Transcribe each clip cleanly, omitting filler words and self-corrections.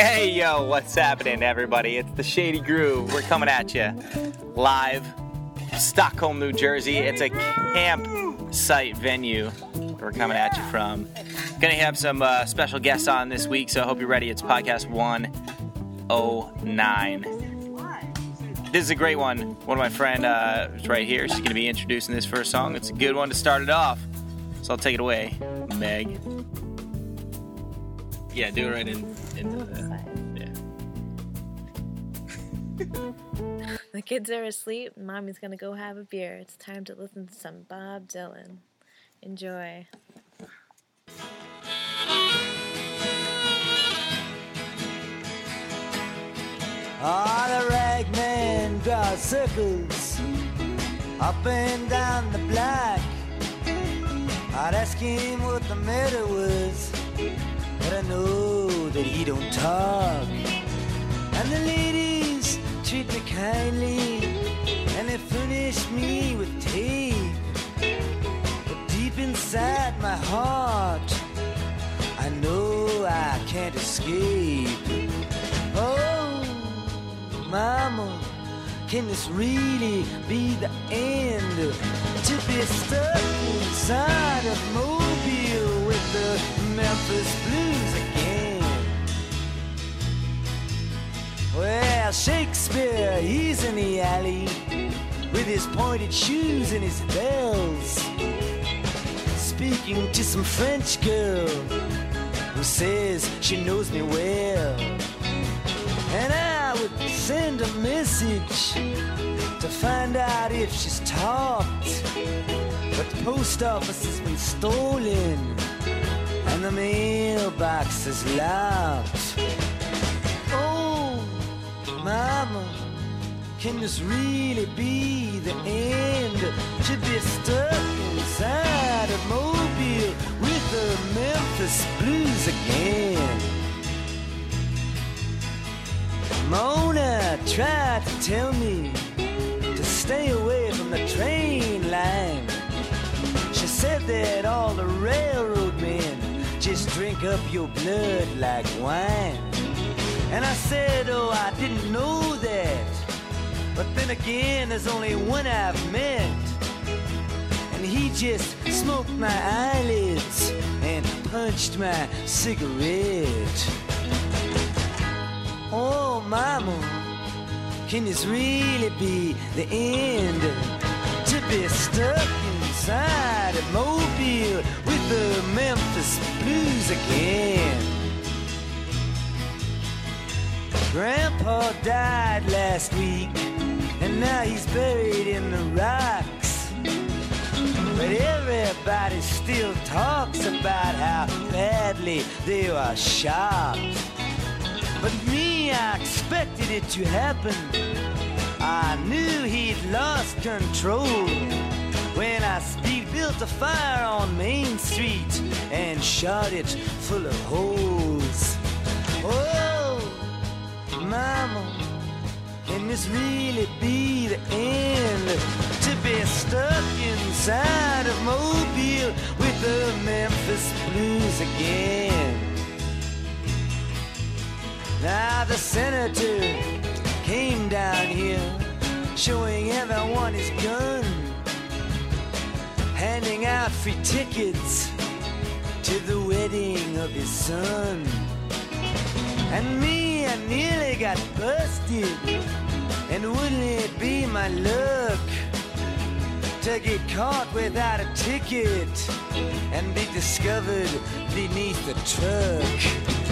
Hey, yo, what's happening, everybody? It's the Shady Groove. We're coming at you live, Stockholm, New Jersey. It's a campsite venue we're coming at you from. Gonna have some special guests on this week, so I hope you're ready. It's podcast 109. This is a great one. One of my friend is right here. She's gonna be introducing this first song. It's a good one to start it off. So I'll take it away, Meg. Yeah, do it right into the... Yeah. The kids are asleep. Mommy's gonna go have a beer. It's time to listen to some Bob Dylan. Enjoy. The ragman draws circles up and down the block. I'd ask him what the matter was, but I know that he don't talk. And the ladies treat me kindly, and they furnish me with tape. But deep inside my heart, I know I can't escape. Oh, Mama, can this really be the end? To be stuck inside of Mobile with the Memphis Blues again. Well, Shakespeare, he's in the alley with his pointed shoes and his bells, speaking to some French girl who says she knows me well. And I would send a message to find out if she's talked, but the post office has been stolen and the mailbox is locked. Oh, Mama, can this really be the end? To be stuck inside of Mobile with the Memphis Blues again. Mona tried to tell me to stay away from the train line. She said that all the railroad men just drink up your blood like wine. And I said, oh, I didn't know that. But then again, there's only one I've met, and he just smoked my eyelids and punched my cigarette. Oh, Mama, can this really be the end? To be stuck inside of Mobile with the Memphis Blues again. Grandpa died last week, and now he's buried in the rocks. But everybody still talks about how badly they were shot. But me, I expected it to happen. I knew he'd lost control when I built a fire on Main Street and shot it full of holes. Oh, Mama, can this really be the end? To be stuck inside of Mobile with the Memphis Blues again. Now the senator came down here, showing everyone his gun, handing out free tickets to the wedding of his son. And me, I nearly got busted, and wouldn't it be my luck to get caught without a ticket and be discovered beneath the truck?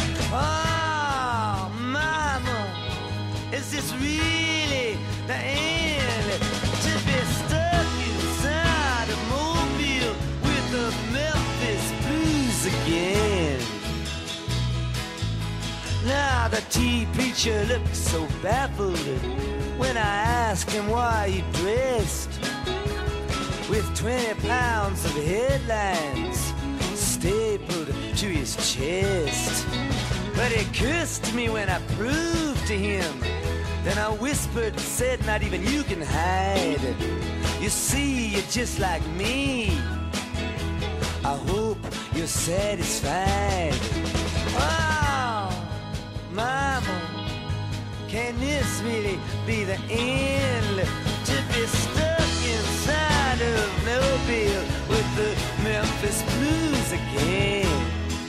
Oh, Mama, is this really the end? To be stuck inside of Mobile with the Memphis Blues again. Now the tea preacher looked so baffled when I asked him why he dressed with 20 pounds of headlines stapled to his chest. But he cursed me when I proved to him. Then I whispered and said, not even you can hide. You see, you're just like me. I hope you're satisfied. Oh, Mama, can this really be the end? To be stuck inside of Mobile with the Memphis Blues again.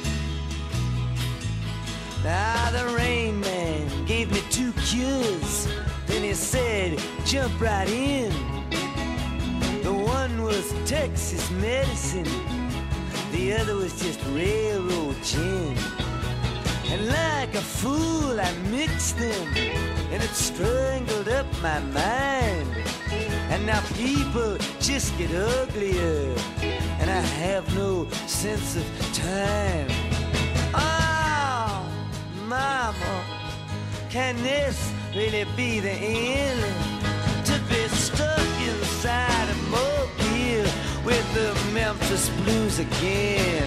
Now the Rain Man gave me 2 cures. Then he said, jump right in. The one was Texas medicine, the other was just railroad gin. And like a fool I mixed them, and it strangled up my mind. And now people just get uglier, and I have no sense of time. Oh, Mama, can this really be the end? To be stuck inside a Mobile with the Memphis Blues again.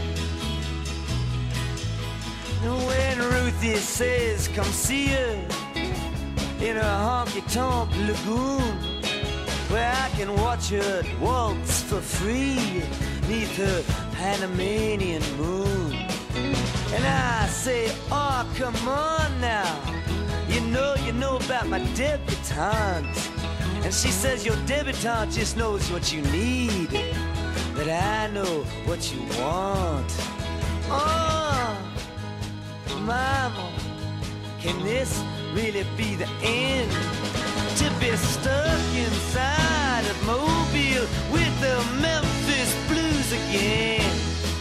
When Ruthie says come see her in a honky-tonk lagoon, where I can watch her waltz for free neath her Panamanian moon. And I say, oh, come on now, you know about my debutante. And she says your debutante just knows what you need, but I know what you want. Oh, Mama, can this really be the end? To be stuck inside of Mobile with the Memphis Blues again.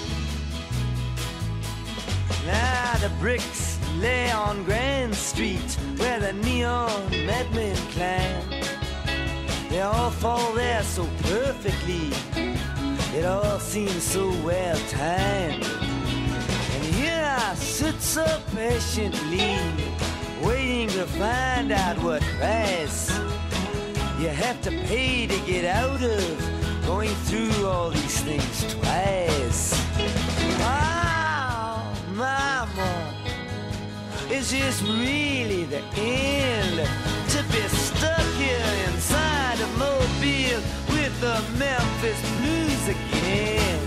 Now the bricks lay on Grand Street where the neon madmen climb. They all fall there so perfectly, it all seems so well timed. And here I sit so patiently, waiting to find out what price you have to pay to get out of going through all these things twice. Oh, Mama, is this really the end? To be stuck here inside a Mobile with the Memphis Blues again.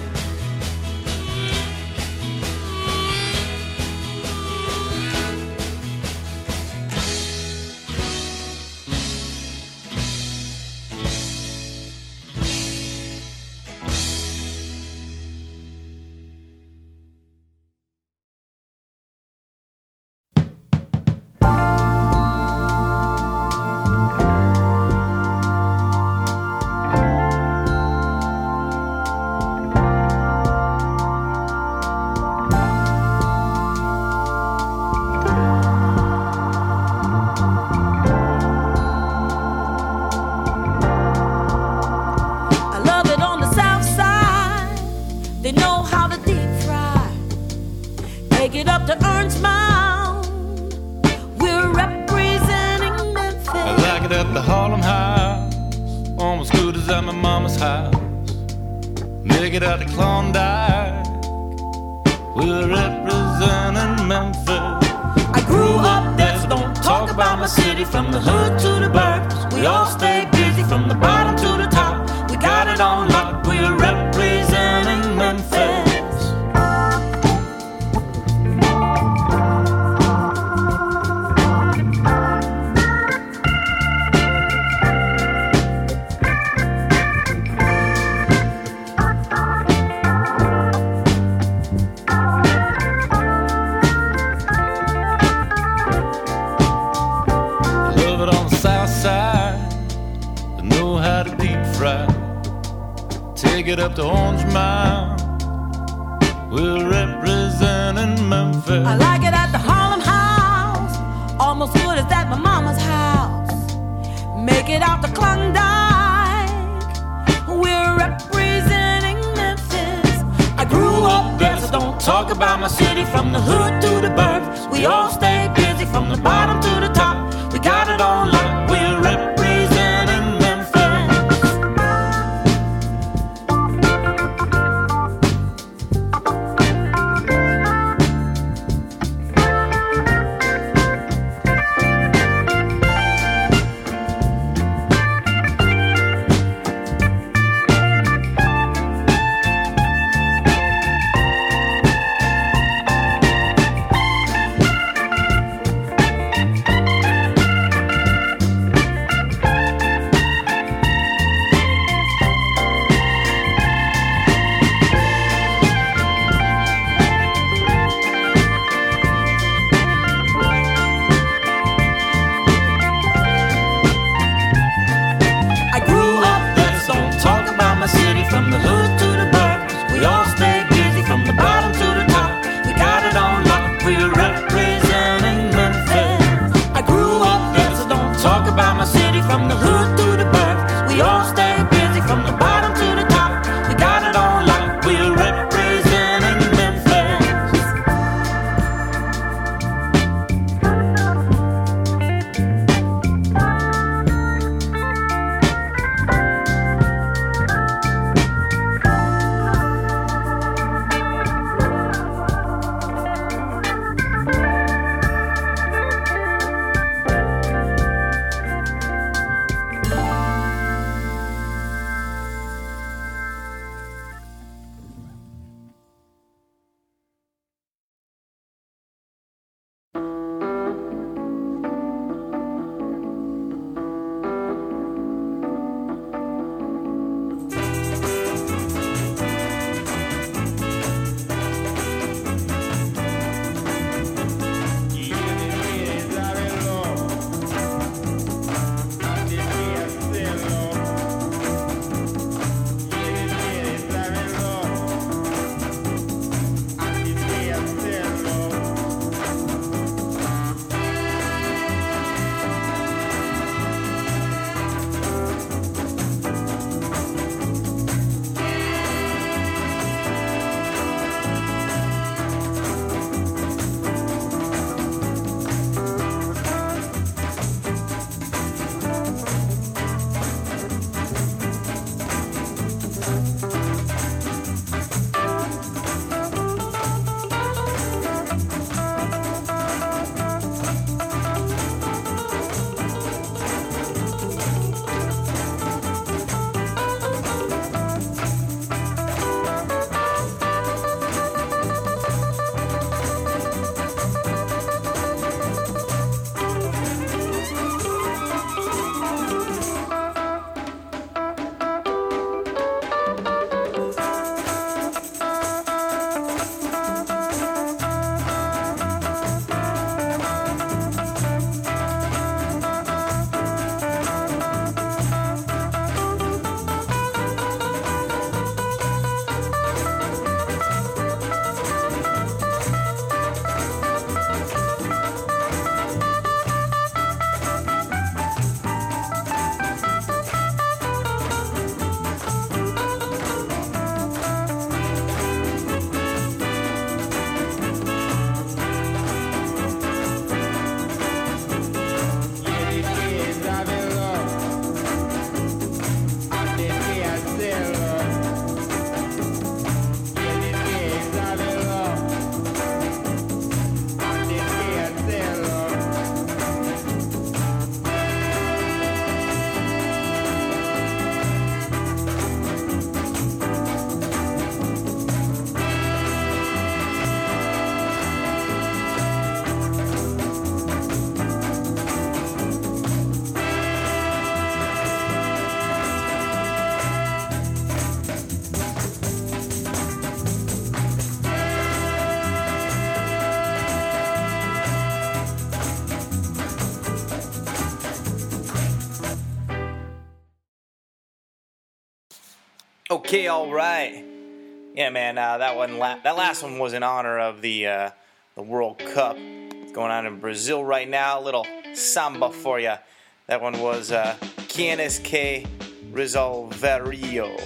Okay, all right. Yeah, man, that last one was in honor of the World Cup. It's going on in Brazil right now. A little samba for you. That one was Quienes que Resolverio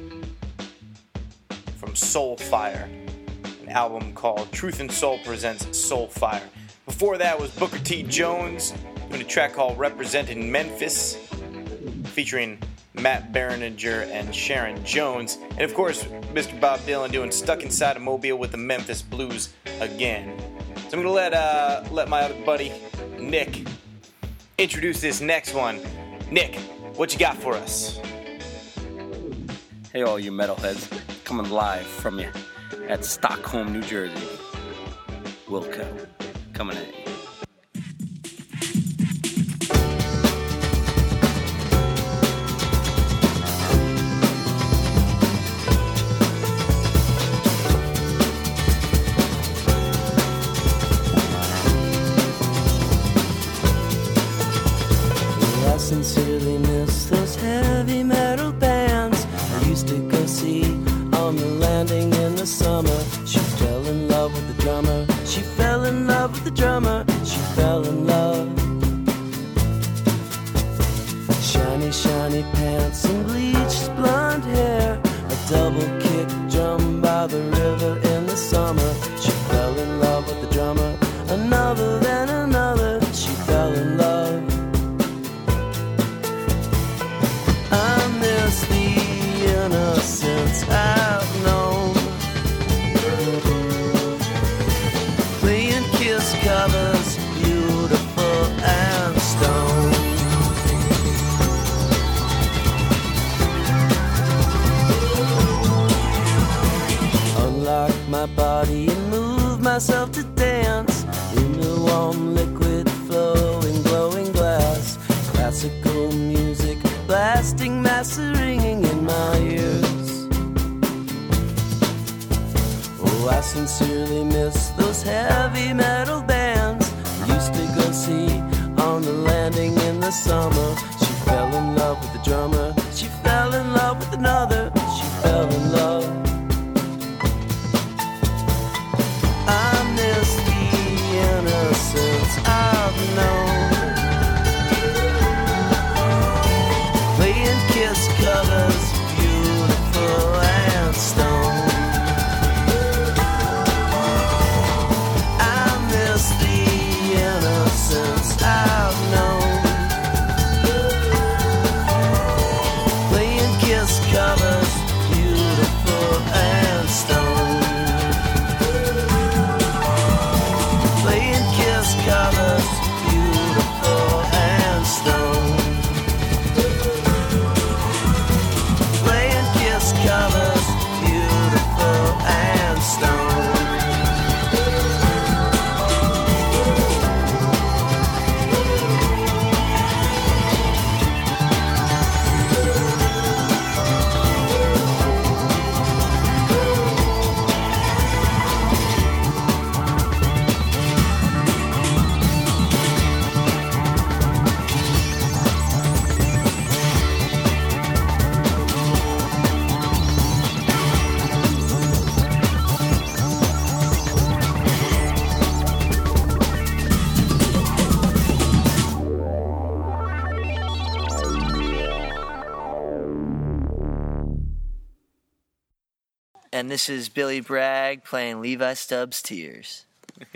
from Soulfire, an album called Truth and Soul Presents Soulfire. Before that was Booker T. Jones doing a track called Representing Memphis, featuring Matt Berninger and Sharon Jones. And of course, Mr. Bob Dylan doing Stuck Inside a Mobile with the Memphis Blues again. So I'm going to let my other buddy, Nick, introduce this next one. Nick, what you got for us? Hey, all you metalheads, coming live from you at Stockholm, New Jersey. Wilco, coming at you. I sincerely miss those heavy metal bands I used to go see on the landing in the summer. She fell in love with the drummer. She fell in love with the drummer. She fell in love. Shiny, shiny pants and bleached blonde hair. A double kick drum by the river in the summer. She fell in love with the drummer. Another then another. She fell in love. I miss the innocence I've known, playing Kiss covers, beautiful and stone. Unlock my body and move myself to dance in the warm liquid flowing glowing glass. Classical music blasting, massive ringing in my ears. Oh, I sincerely miss those heavy metal bands I used to go see on the landing in the summer. She fell in love with the drummer. She fell in love with another. She fell in love. I miss the innocence I've known, playing Kiss covers, beautiful and stone. I miss the innocence I've known, playing Kiss covers, beautiful and stone. Playing Kiss covers, beautiful and stone. Playing Kiss covers, beautiful and stone. And this is Billy Bragg playing Levi Stubbs' Tears.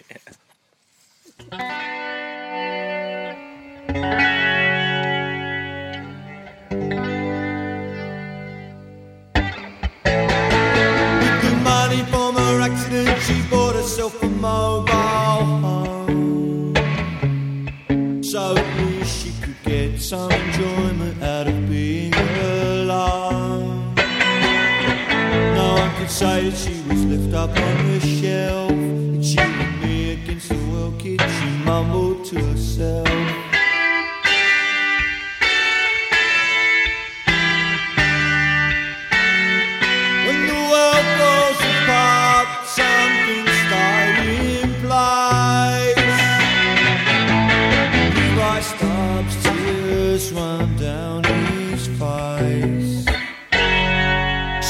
With the money from her accident, she bought herself a mobile home, so at least she could get some enjoyment out of being alone. No one could say that she was left up on the shelf, and she and me against the world kid, she mumbled to herself. When the world falls apart, something stay in place. Levi Stubbs' tears run down his face.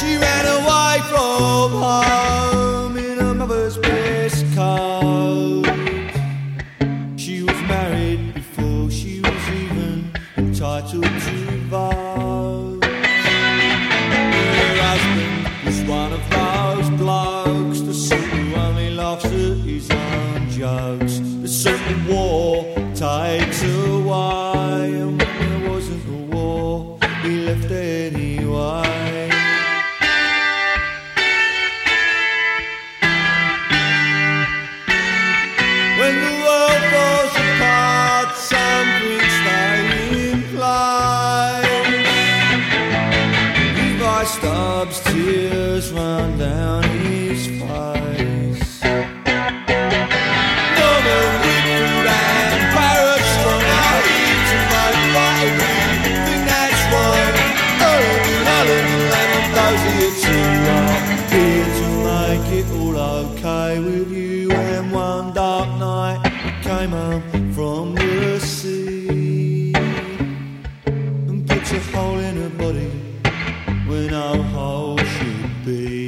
code. She was married before she was even entitled to vote. Her husband was one of those blokes, the sort who only laughs at his own jokes. The sort of war takes away, and when there wasn't a war, he left anyway. When the world falls apart, something stays in place. Levi Stubbs' tears run down his face. Norman Whitfield and Paris strung out here to make battery. Think that's one. Alan and Lemon Dozier too are here to make it all okay with you. And one dark night we came home from the sea and put a hole in her body where no hole should be.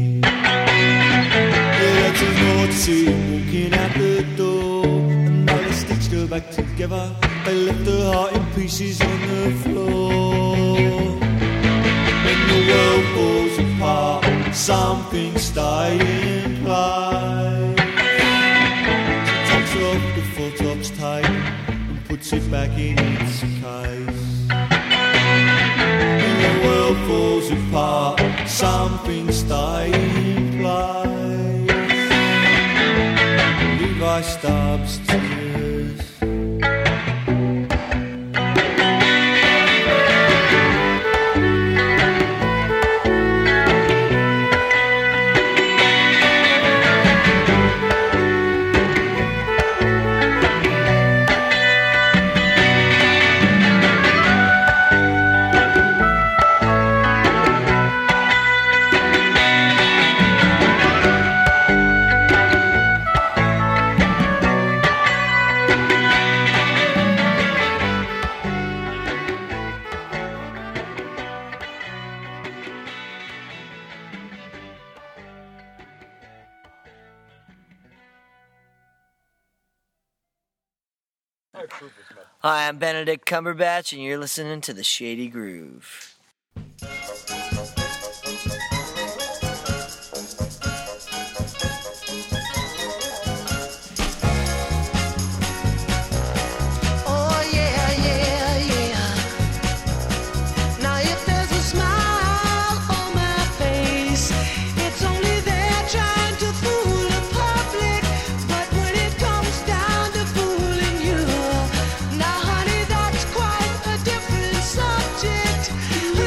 Yeah, that's a naughty walking out the door, and now they stitched her back together. They left her heart in pieces on the floor. When the world falls apart, something stays in place. Takes off the full top's tape and puts it back in its case. When the world falls apart, something stays in place. Levi Stubbs' tears. Hi, I'm Benedict Cumberbatch, and you're listening to The Shady Groove. Oh yeah, yeah, yeah. Now if there's a smile on my face, it's only there trying to fool the public. But when it comes down to fooling you, now honey, that's quite a different subject.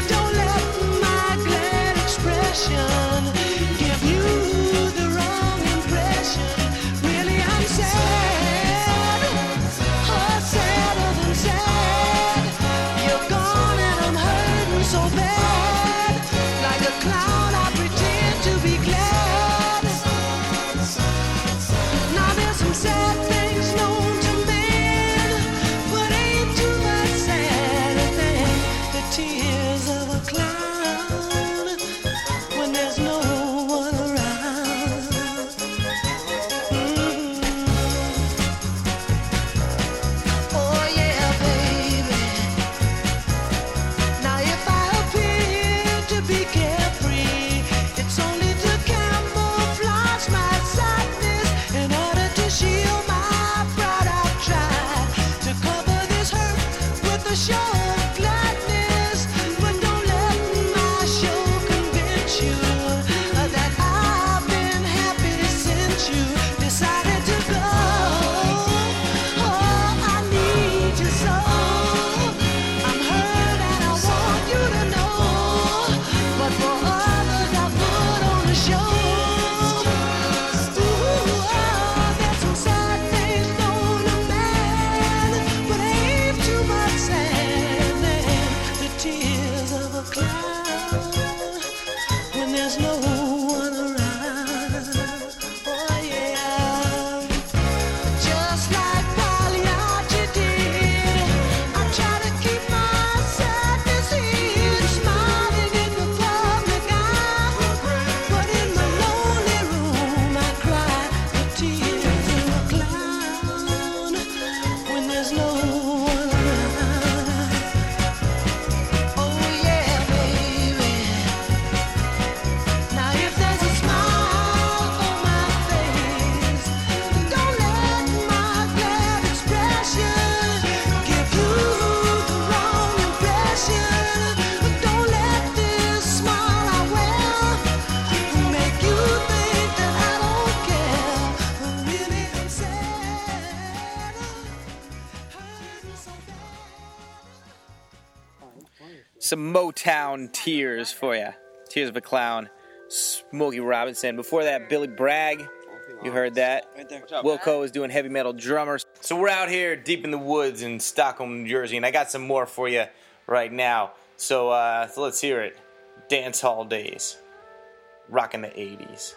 some Motown Tears for you. Tears of a Clown, Smokey Robinson. Before that, Billy Bragg. You heard that. Right there. Wilco is doing heavy metal drummers. So we're out here deep in the woods in Stockholm, New Jersey, and I got some more for you right now. So let's hear it. Dance Hall Days. Rockin' the 80s.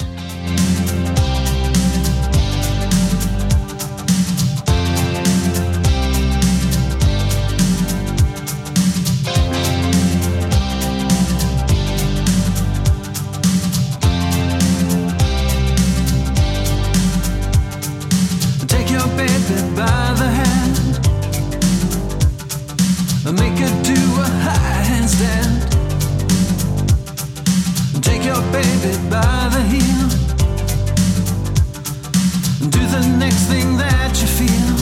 By the hand, make her do a handstand. Take your baby by the heel, do the next thing that you feel.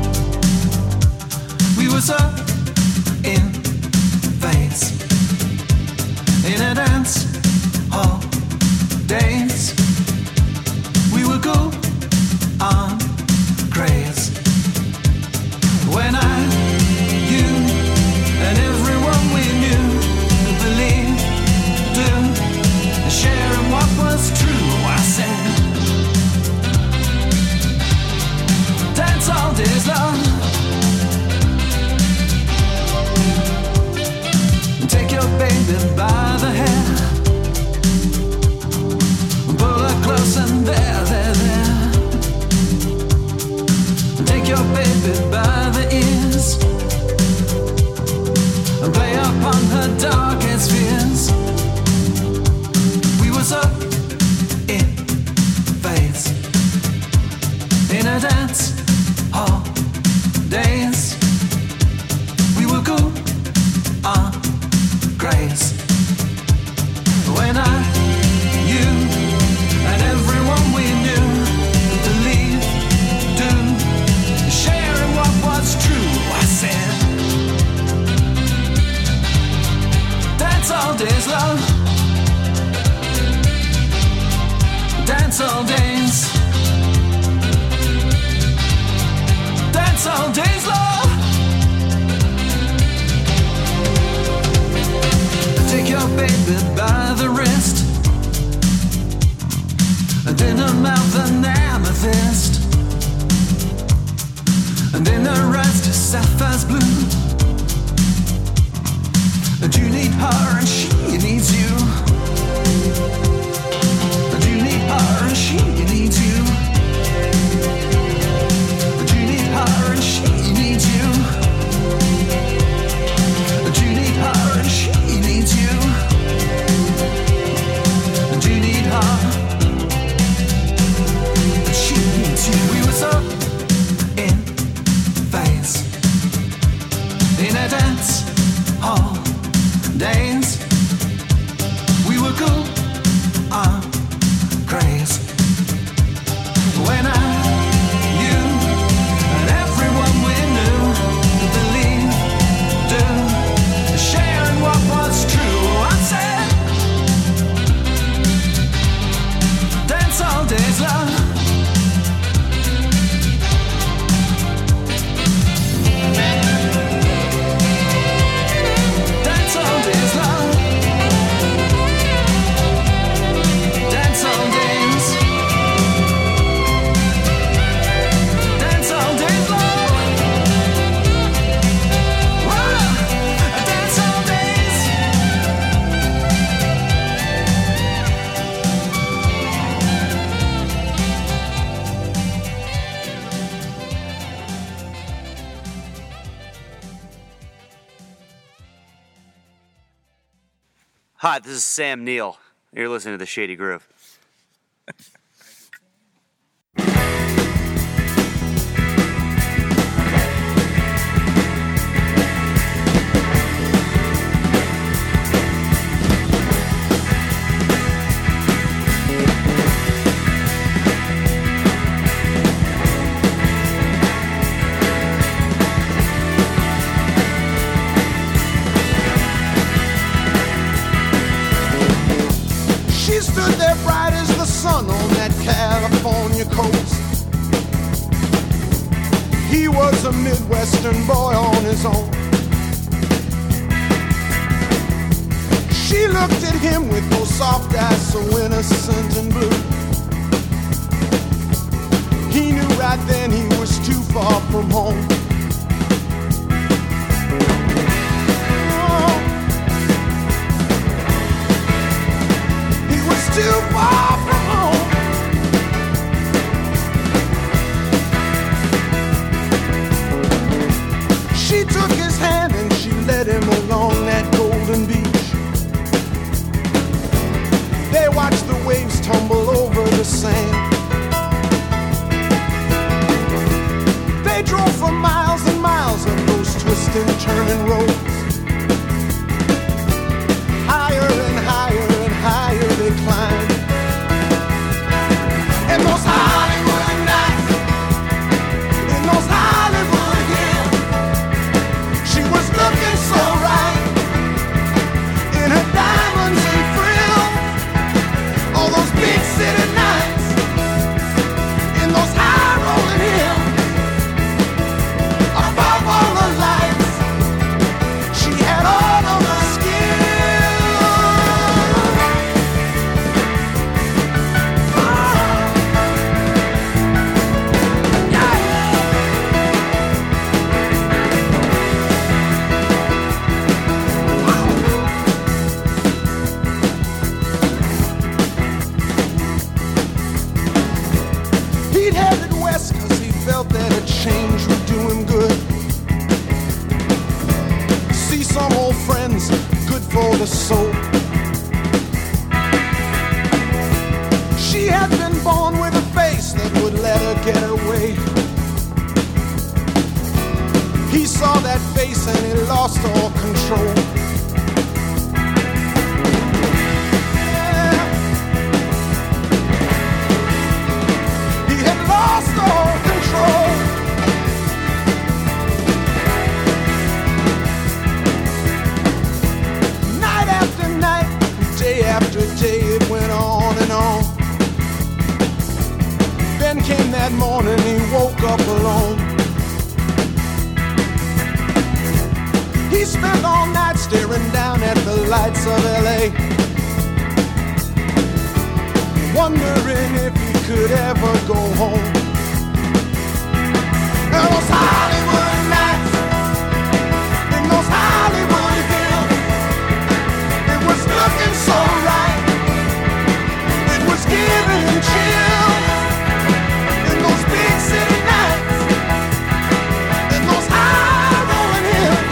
We was up in phase, in a dance hall days. We would go on craze. When I, you, and everyone we knew believed, do, sharing what was true. I said, dance all days long. Take your baby by the hair, pull her close and there. Take your baby by the ears and play upon her darkest fears. We was up in phase, in a dance hall days. We would go on grace. When I, you, and everyone we knew believed, do, sharing what was true. I said, dance all days long, dance all days, dance all days long. Take your baby by the wrist, and in her mouth an amethyst, and in her eyes just sapphire's blue. And you need her and she needs you. And you need her and she needs you. And you need her and she needs you. And you need her and she needs you. And you need her and she needs you. We were so in phase, in a dance hall days. We were cool on craze. When I, you, and everyone we knew believed, do, sharing what was true. I said, dance all days long. Dance all days long. Dance all days. Dance all days long. Whoa. Dance all days. Hi, this is Sam Neill. You're listening to The Shady Groove. She stood there bright as the sun on that California coast. He was a Midwestern boy on his own. She looked at him with those soft eyes so innocent and blue. He knew right then he was too far from home. Oh, he was too far from home. She took his hand and she led him along that golden beach. They watched the waves tumble over the sand. They drove for miles and miles on those twisting, turning roads. Higher and higher and higher they climbed. And those Hollywood nights, in those Hollywood hills, she was looking so right in her diamonds and frills. All those big city nights, in those high rolling hills. Above all the lights, she had all of the He'd headed west 'cause he felt that a change would do him good. See some old friends, good for the soul. She had been born with a face that would let her get away. He saw that face and he lost all control. He had lost all control. Night after night, day after day, it went on and on. Then came that morning, he woke up alone. He spent all night staring down at the lights of LA, wondering if he could ever go home. Those Hollywood nights, in those Hollywood hills, it was looking so right, it was giving him chills. In those big city nights, in those high rolling hills,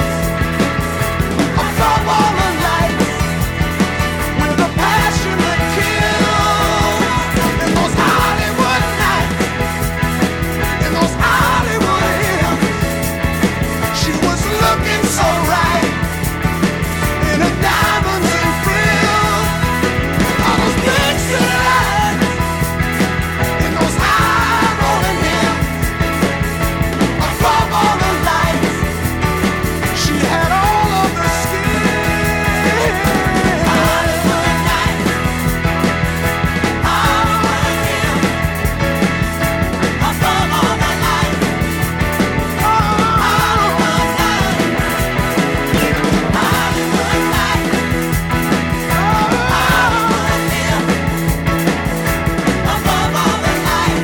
above all the lights, with a passion that kills. In those Hollywood nights, in those Hollywood hills, she was looking so right in her diamonds and frills. All those big city lights, in those high rolling hills, above all the lights, she had all of the skill. Hollywood nights, Hollywood hills, above all the lights. Hollywood nights, Hollywood nights, Hollywood hills, above all the lights.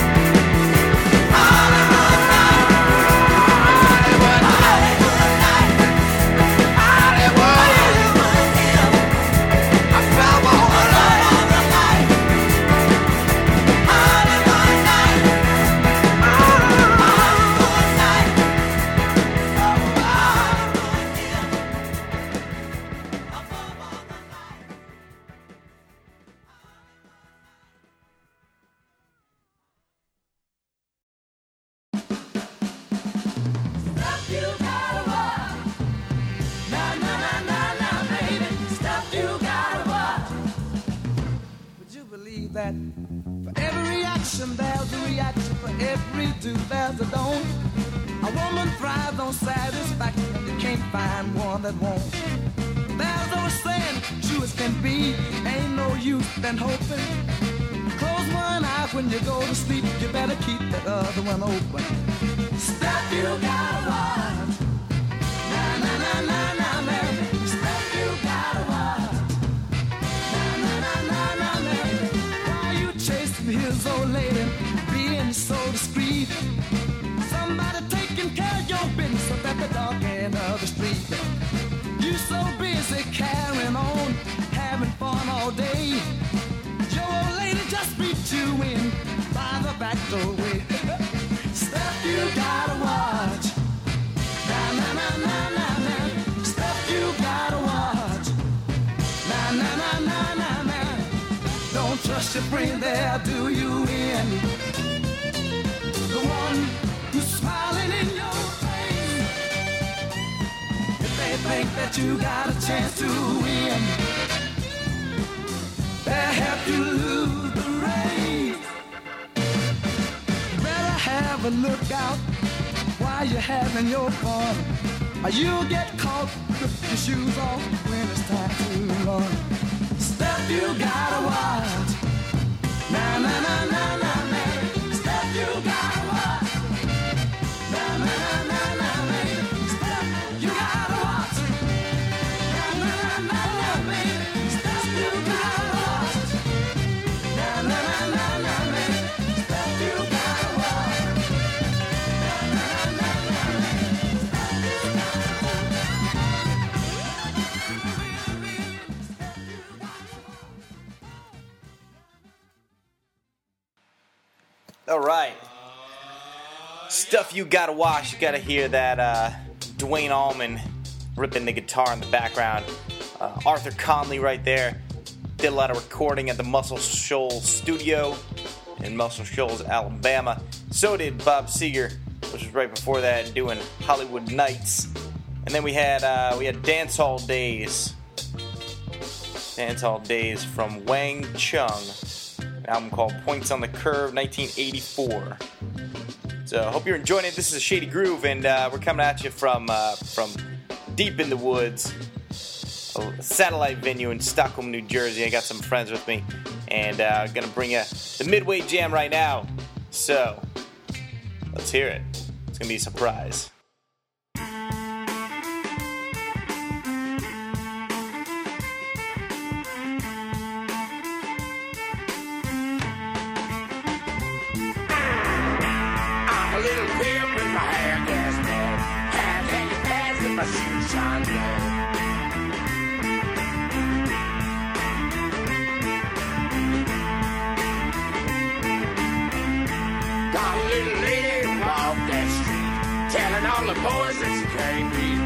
Hollywood nights, Hollywood, Hollywood nights, Hollywood hills, above all the lights. Hollywood nights, Hollywood nights, Hollywood hills, above all the lights. Stuff you gotta watch. Nah, nah, nah, nah, nah, baby. Stuff you gotta watch. Would you believe that for every action there's a reaction, for every do there's a don't? A woman thrives on satisfaction, you can't find one that won't. There's always saying, true as can be, ain't no use than hoping. Close one eye when you go to sleep, you better keep the other one open. Stuff you gotta watch. Nah, nah, nah, nah, nah, baby. Stuff you gotta watch. act away. Stuff you gotta watch. Na na na na na na. Stuff you gotta watch. Na na na na na na. Don't trust your friend there, do you? In the one who's smiling in your face. If they think that you got a chance to win, they'll help you lose the race. Better have a lookout while you're having your fun, or you'll get caught with your shoes off when it's time to run. Stuff you gotta watch. Na na na na na na. Stuff you gotta watch. Na na na na na na. Stuff you gotta watch. Na na na na na na. Stuff you gotta watch. Na na na na na na. Stuff you gotta watch. Na na na na na na. All right. Stuff you gotta watch. You gotta hear that Dwayne Allman ripping the guitar in the background. Arthur Conley right there. Did a lot of recording at the Muscle Shoals studio in Muscle Shoals, Alabama. So did Bob Seger, which was right before that, doing Hollywood Nights. And then we had Dance Hall Days. Dance Hall Days from Wang Chung. An album called Points on the Curve, 1984. So I hope you're enjoying it. This is a Shady Groove, and we're coming at you from deep in the woods, a satellite venue in Stockholm, New Jersey. I got some friends with me, and I'm going to bring you the Midway Jam right now. So let's hear it. It's going to be a surprise. All the boys that you can't beat.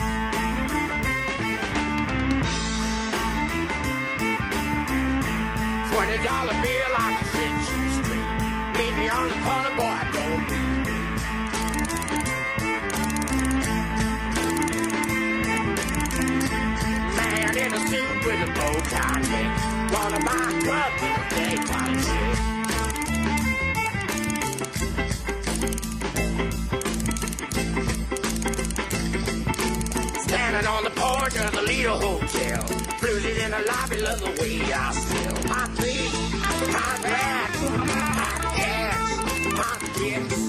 $20 bill like a 5th Street. Meet me on the corner, boy, don't beat me. Man in a suit with a bow tie neck. Wanna buy a club with a daytime chick. On the porch of the Lido Hotel, blues it in the lobby, love the way I smell. My feet, my back, my ass, my kids.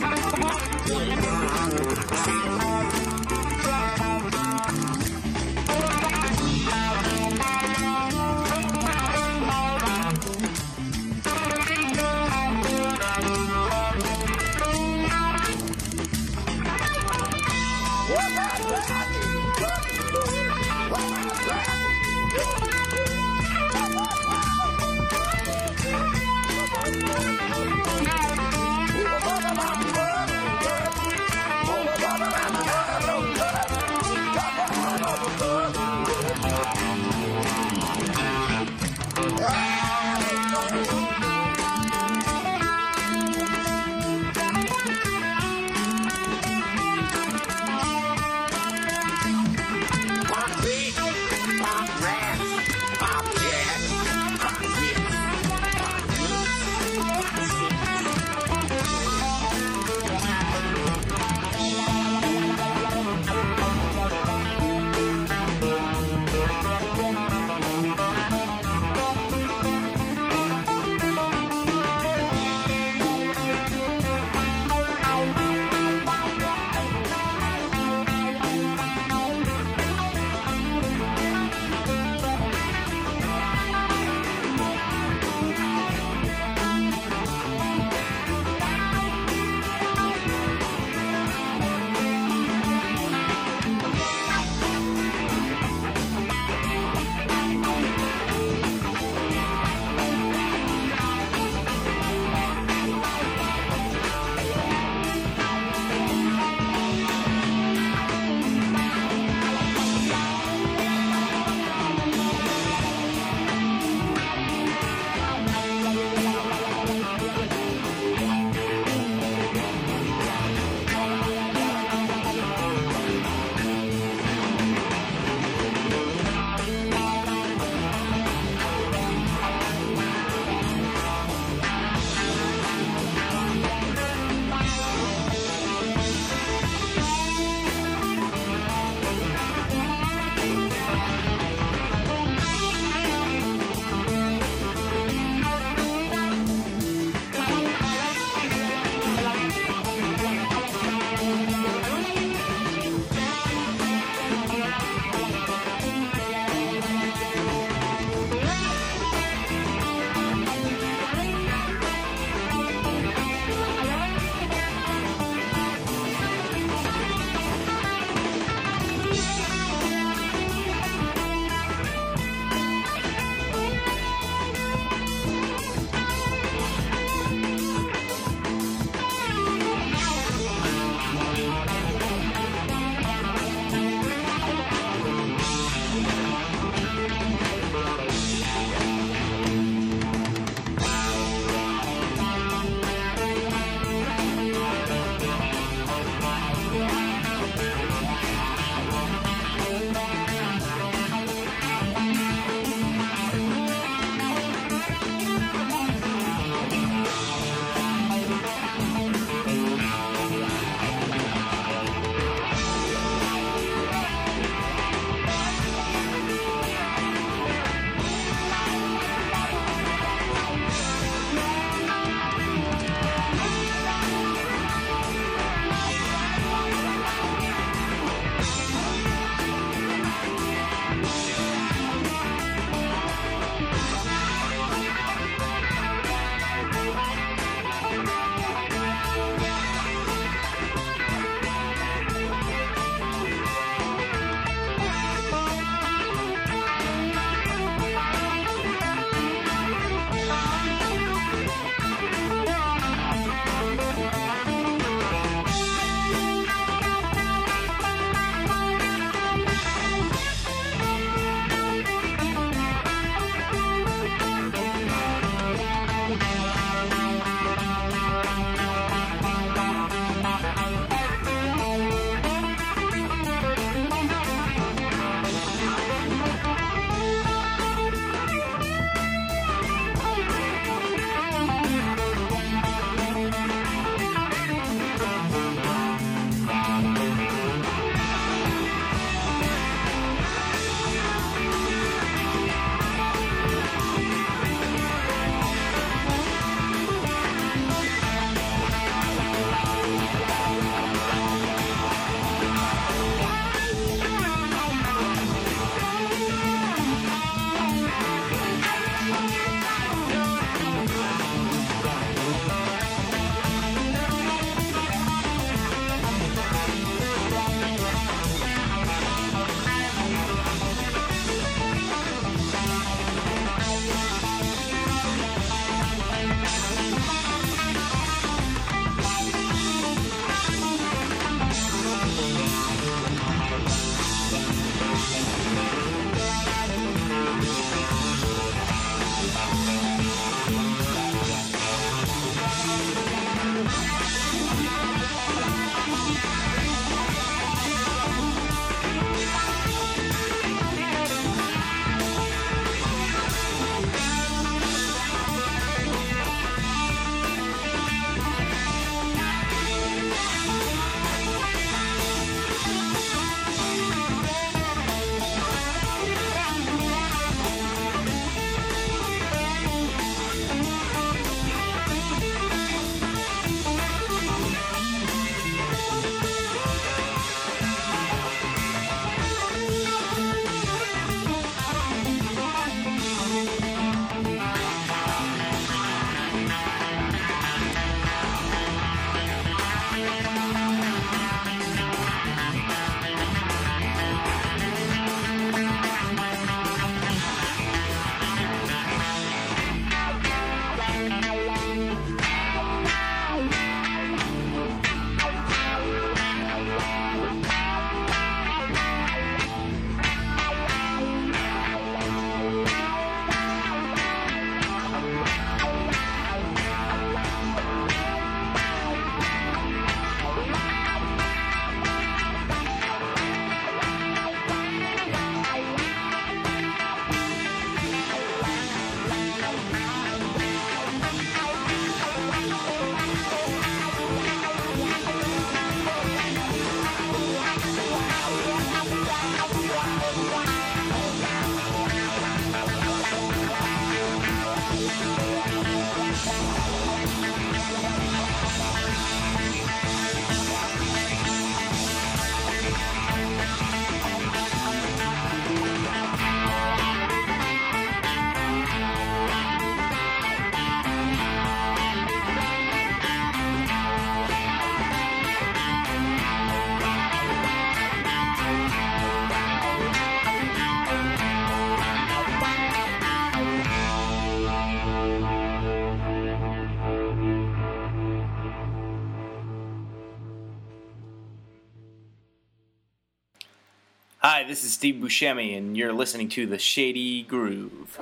this is Steve Buscemi, and you're listening to The Shady Groove.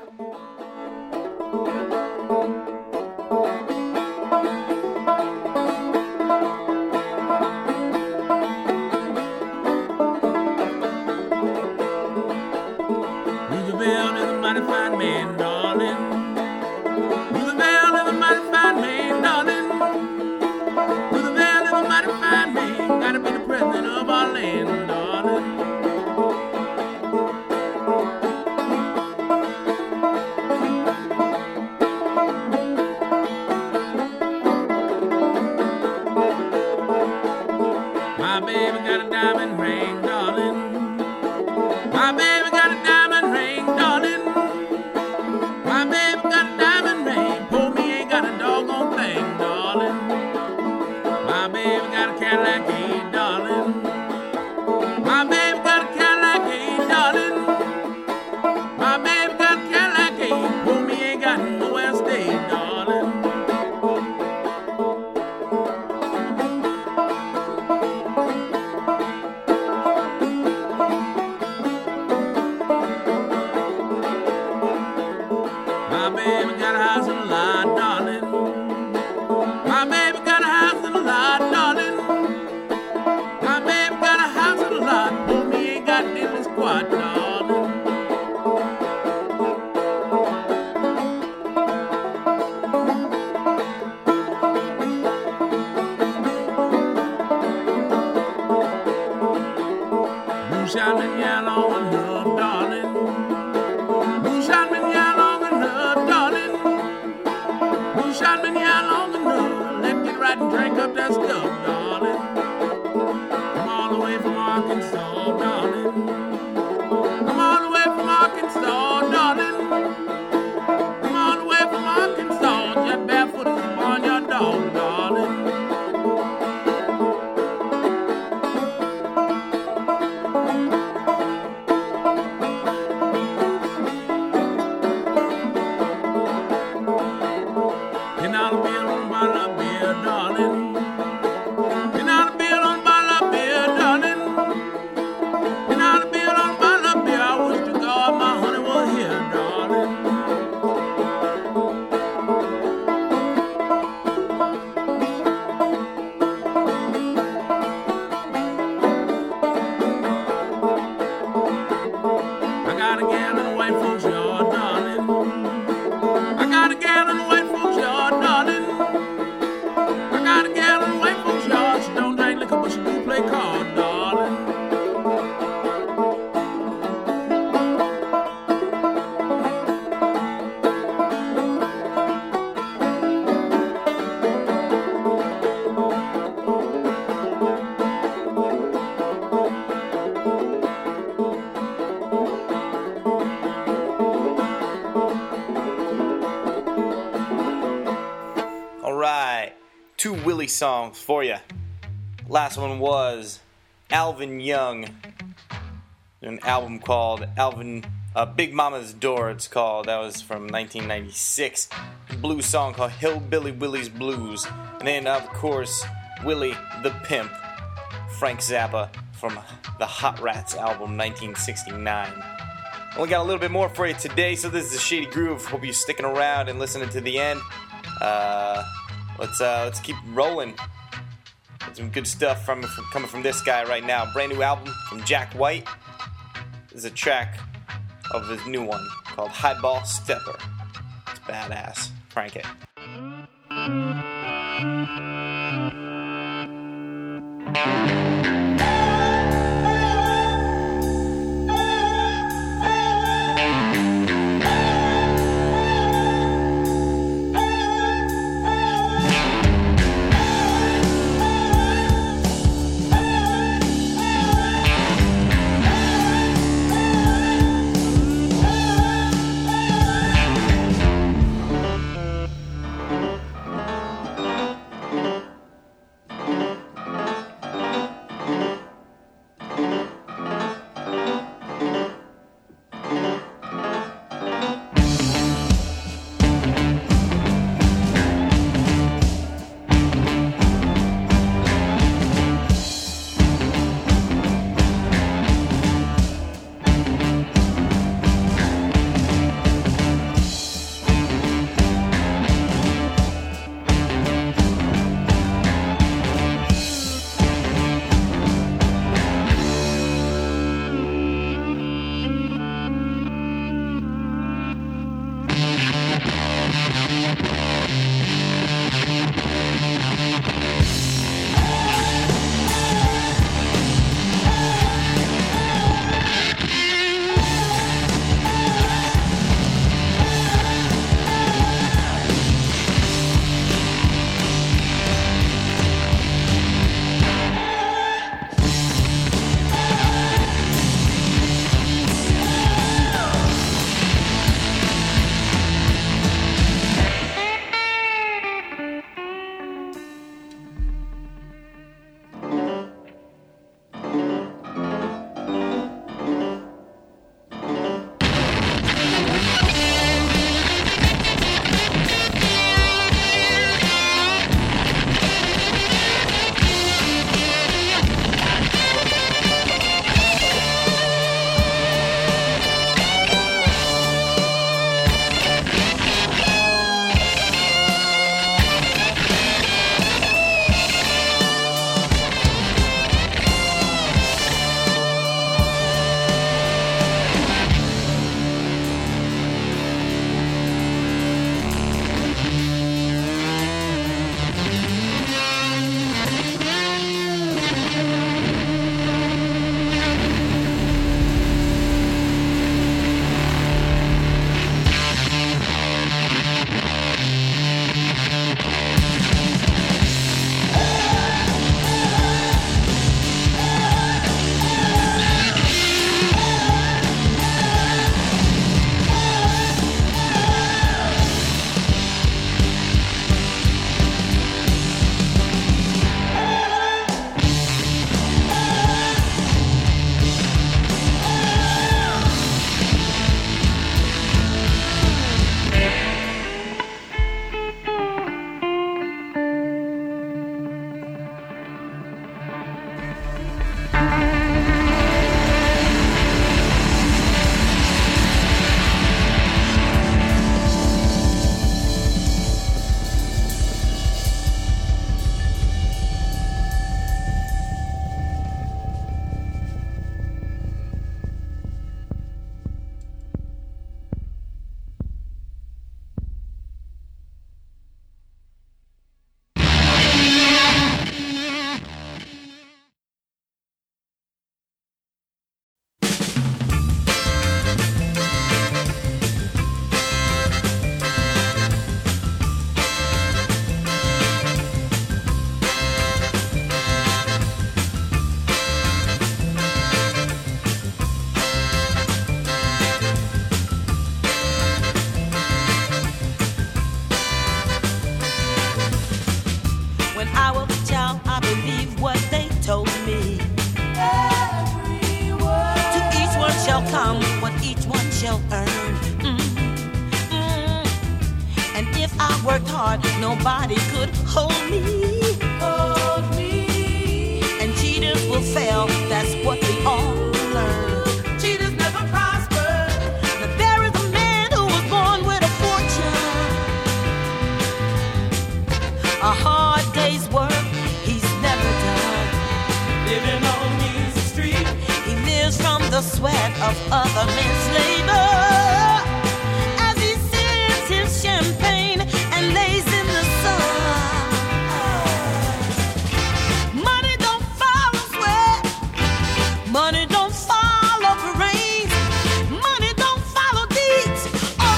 Roosevelt is a mighty fine man, darling. Roosevelt is a mighty fine man, darling. Roosevelt is a mighty fine man. Gotta be the president of our land, darling. My baby got a diamond ring, darling. My baby got a diamond ring, darling. My baby got a diamond ring. Poor me ain't got a doggone thing, darling. My baby got a Cadillac, hey, darling. My baby got a Cadillac, hey, darling. My baby got a Cadillac, hey. Poor me ain't got nowhere to stay, darling. My baby got a house and a lot, darling. My baby got a house and a lot, darling. My baby got a house and a lot. Poor me ain't got diddly squat, darling. Moonshine been yellow and love, darling. Moonshine been yellow and love, darling. Moonshine been yellow and love. Let's get right and drink up that stuff, darling. I'm all the way from Arkansas, darling. I'm all the way from Arkansas, darling. I'm all the way from Arkansas. Just barefoot as a barnyard dog, darling. $10 bill on a bottle of beer, darling. $10 bill on a bottle of beer, darling. $10 bill on a bottle of beer. I wish to God my honey was here, darling. I got a gal in a white folks yard, darling. I got a gal in a white folks yard, darling. I got a gal in a white folks yard. She don't drink liquor, but she do play cards, darling. All right, 2 Willie songs for you. Last one was Alvin Young, an album called Big Mama's Door. It's called. That was from 1996. A blues song called Hillbilly Willie's Blues, and then of course Willie the Pimp, Frank Zappa from the Hot Rats album 1969. Only got a little bit more for you today, so this is the Shady Groove. Hope you're sticking around and listening to the end. Let's keep rolling. Got some good stuff coming from this guy right now. Brand new album from Jack White. This is a track of his new one called Highball Stepper. It's badass. Crank it. When I was a child, I believed what they told me. Every word. To each one shall come what each one shall earn. And if I worked hard, nobody could hold me. Hold me. And cheaters will fail, that's what we all learn. Cheaters never prosper. But there is a man who was born with a fortune. A hard day's work, he's never done. Living on Music Street. He lives from the sweat of other men's labor. Champagne and lays in the sun. Money don't follow sweat. Money don't follow brains. Money don't follow deeds or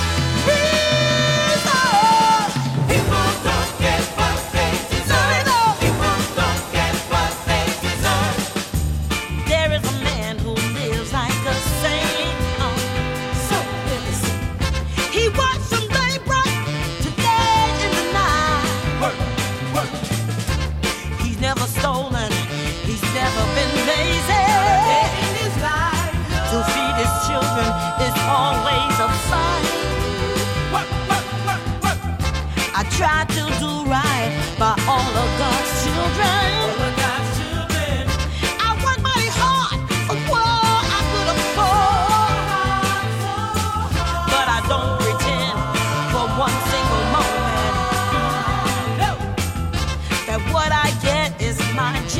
reason. People don't get what they deserve. People don't get what they deserve. There is a man who lives like a saint. So innocent. He watched from daybreak to day in the night. Work, work. He's never stolen. He's never been lazy. In his life, to feed his children is always a fight. Work, work, work, work. I try to do right by all of God's children. All of God's children. I work mighty hard for what I could afford. But I don't pretend for one single moment that what I get is my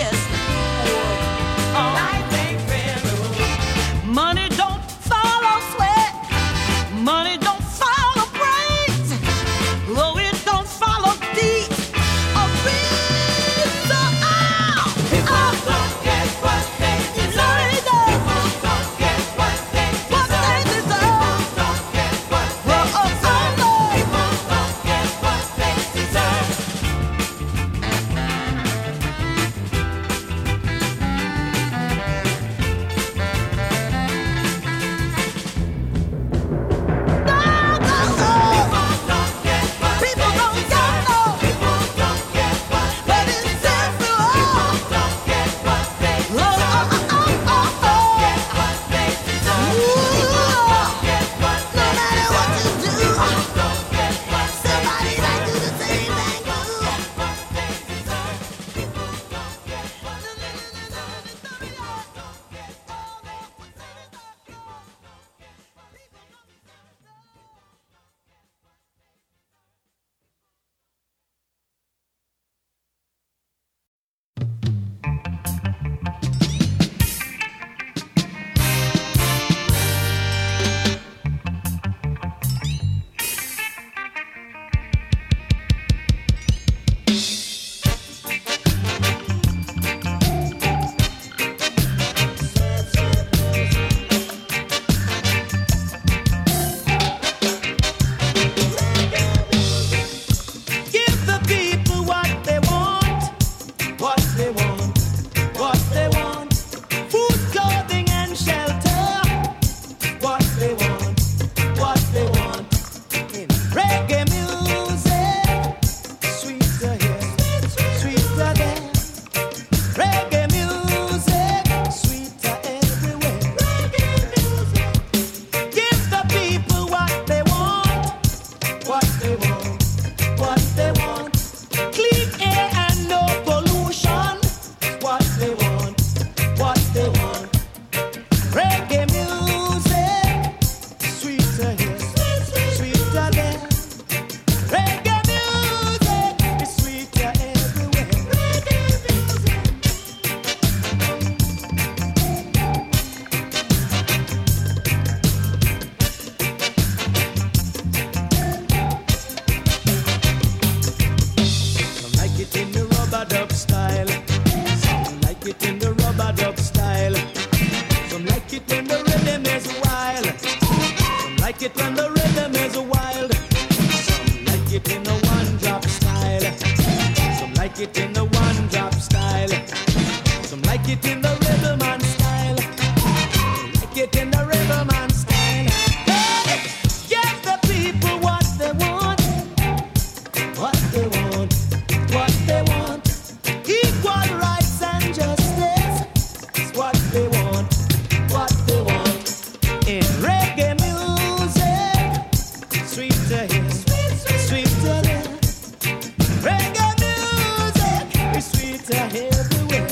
sweeter everywhere.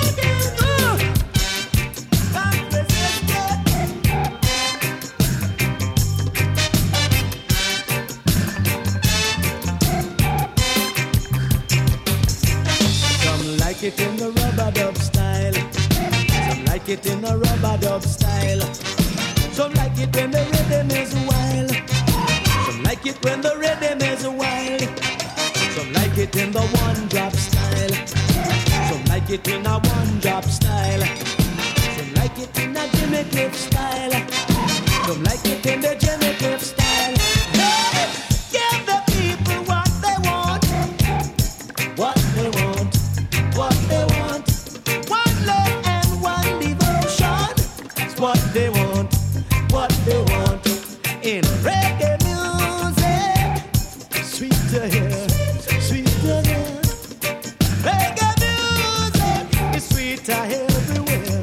Some like it in the rub-a-dub style. Some like it in the rub-a-dub style. Some like it when the rhythm is wild. Some like it when the rhythm is wild. Some like it in the one-drop style. Some like it in a one-drop style. Some like it in a Jimmy Cliff style. Some like it in the Jimmy Cliff style. Hey, give the people what they want. What they want. What they want. One love and one devotion. It's what they want. What they want. In reggae music. Sweet to hear. Sweet to hear. Reggae music is sweet to hear everywhere.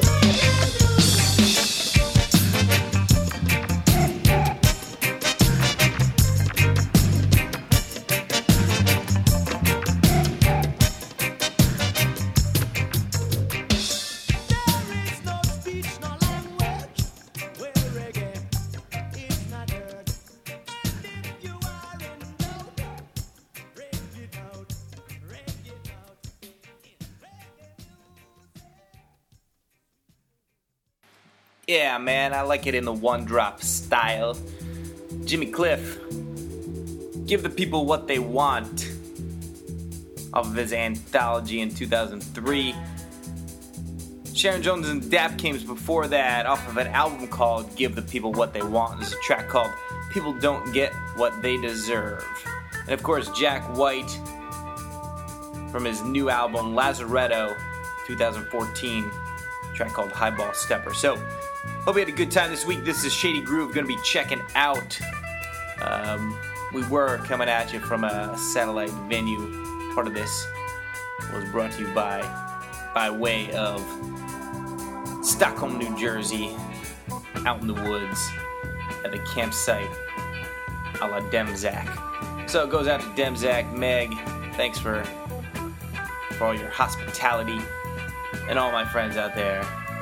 Yeah, man, I like it in the one-drop style. Jimmy Cliff, give the people what they want. Off of his anthology in 2003. Sharon Jones and Dap Kings before that, off of an album called Give the People What They Want. There's a track called People Don't Get What They Deserve. And of course, Jack White from his new album Lazaretto 2014, a track called Highball Stepper. So, hope you had a good time this week. This is Shady Groove, going to be checking out. We were coming at you from a satellite venue. Part of this was brought to you by way of Stockholm, New Jersey, out in the woods at the campsite a la Demzak. So it goes out to Demzak, Meg. Thanks for all your hospitality and all my friends out there.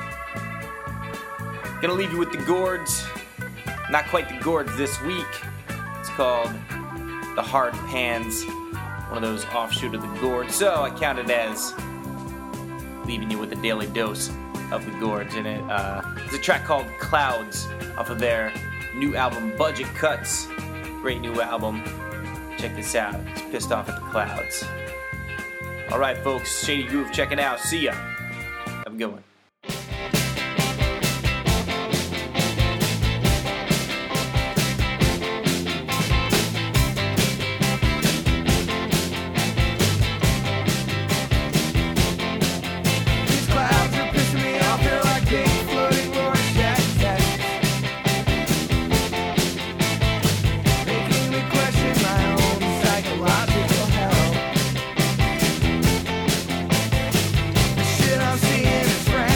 Gonna leave you with the Gourds. Not quite the Gourds this week. It's called the Hard Pans, one of those offshoot of the Gourds. So I count it as leaving you with a daily dose of the Gourds. And it's a track called Clouds off of their new album Budget Cuts. Great new album. Check this out. It's Pissed Off at the Clouds. Alright folks, Shady Groove checking out. See ya. Have a good one. Shit I'm seeing is frantic.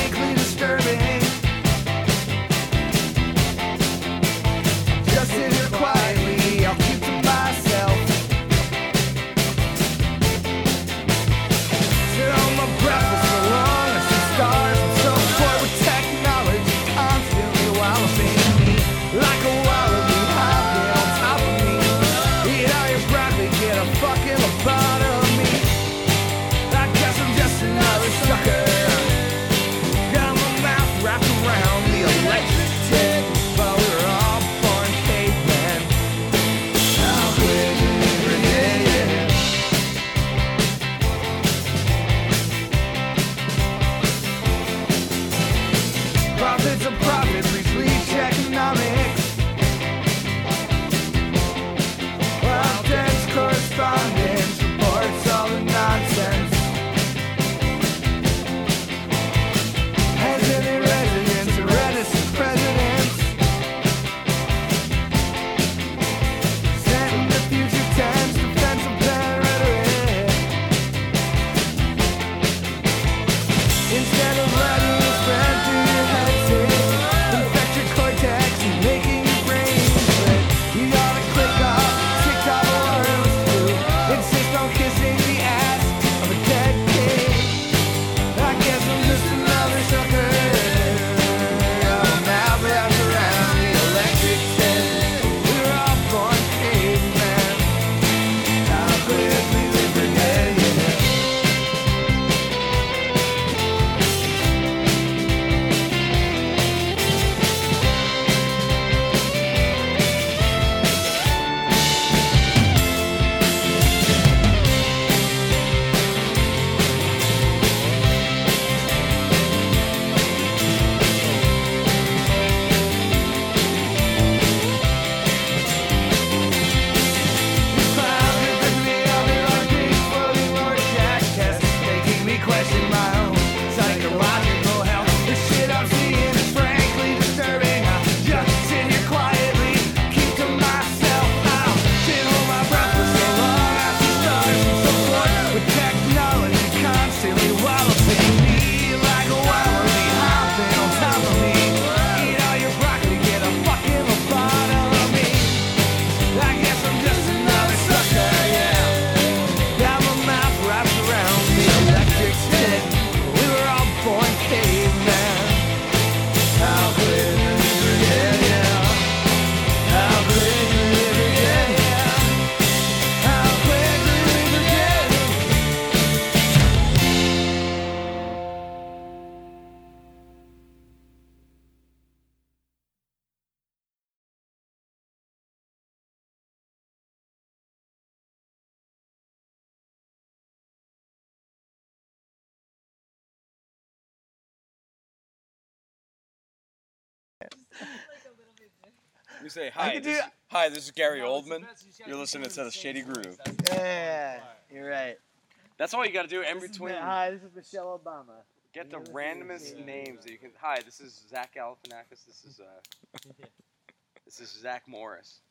You say hi. This is Gary Oldman. You're listening to the Shady Groove. Yeah, you're right. That's all you got to do in between. Hi, this is Michelle Obama. Get the randomest names that you can. Hi, this is Zach Galifianakis. This is Zach Morris.